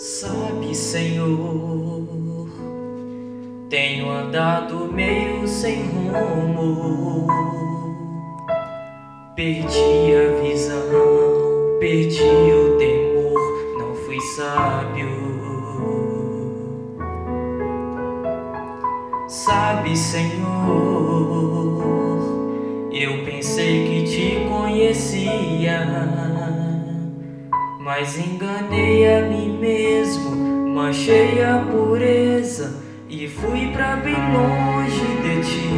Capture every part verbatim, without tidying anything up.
Sabe, Senhor, tenho andado meio sem rumo, perdi a visão, perdi o temor, não fui sábio. Sabe, Senhor, eu pensei que te conhecia, mas enganei a mim mesmo, manchei a pureza e fui pra bem longe de ti.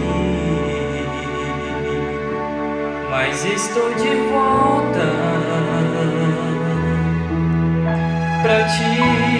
Mas estou de volta pra ti,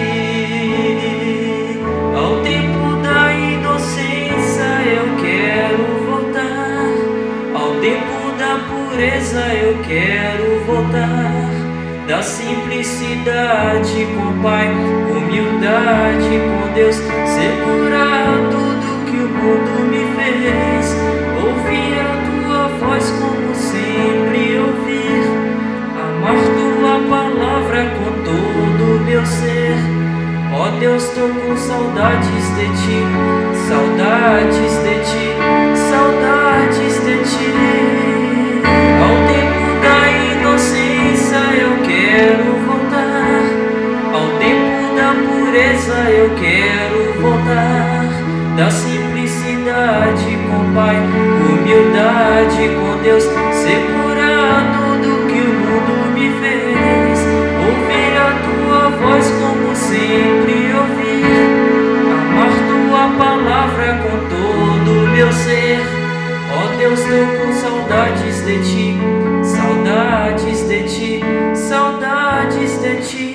ao tempo da inocência eu quero voltar, ao tempo da pureza eu quero voltar. Da simplicidade com o Pai, humildade com Deus, segurar tudo que o mundo me fez, ouvir a tua voz como sempre ouvir, amar tua palavra com todo o meu ser. Ó Deus, tô com saudades de ti, saudades de ti, saudades de ti. Ao tempo da inocência eu quero voltar, ao tempo da pureza eu quero voltar. Da simplicidade com o Pai, humildade com Deus, segurar tudo que o mundo me fez, ouvir a tua voz como sempre ouvir, amar tua palavra com todo o meu ser. Ó Deus, tô com saudades de ti, saudades de ti, saudades de ti.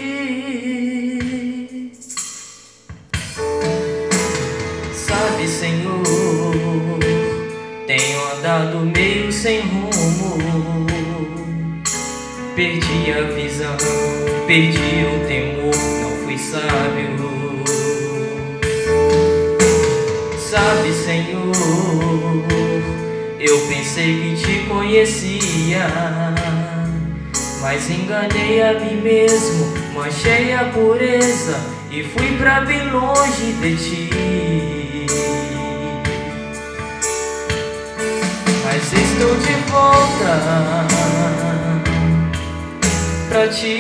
Sabe, Senhor, tenho andado meio sem rumo, perdi a visão, perdi o temor, não fui sábio. Sabe, Senhor, eu pensei que te conhecia, mas enganei a mim mesmo, manchei a pureza e fui pra bem longe de ti. Mas estou de volta pra ti,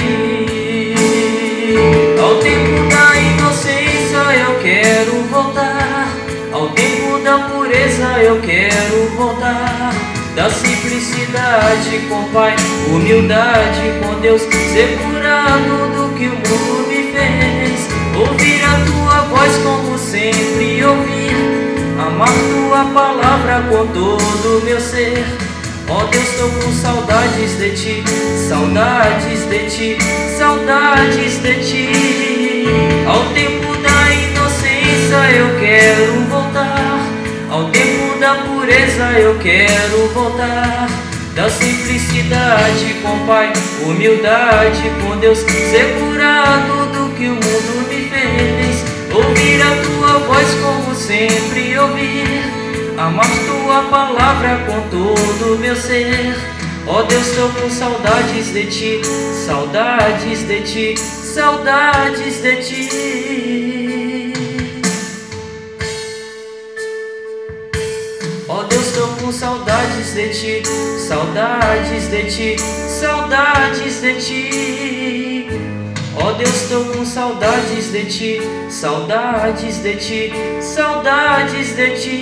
ao tempo da inocência eu quero voltar, ao tempo da pureza eu quero voltar. Da simplicidade com o Pai, humildade com Deus, segurar tudo que o mundo me fez, ouvir a tua voz como sempre ouvir, amar tua palavra com todo o meu ser. Ó Deus, tô com saudades de ti, saudades de ti, saudades de ti. Ao tempo da inocência eu quero voltar, ao tempo da pureza eu quero voltar. Da simplicidade com o Pai, humildade com Deus, segurar tudo que o mundo me fez, ouvir a tua voz como sempre ouvir, amar tua palavra com todo o meu ser. Ó Deus, tô com saudades de ti, saudades de ti, saudades de ti. Ó Deus, tô com saudades de ti, saudades de ti, saudades de ti. Ó Deus, tô com saudades de ti, saudades de ti, saudades de ti.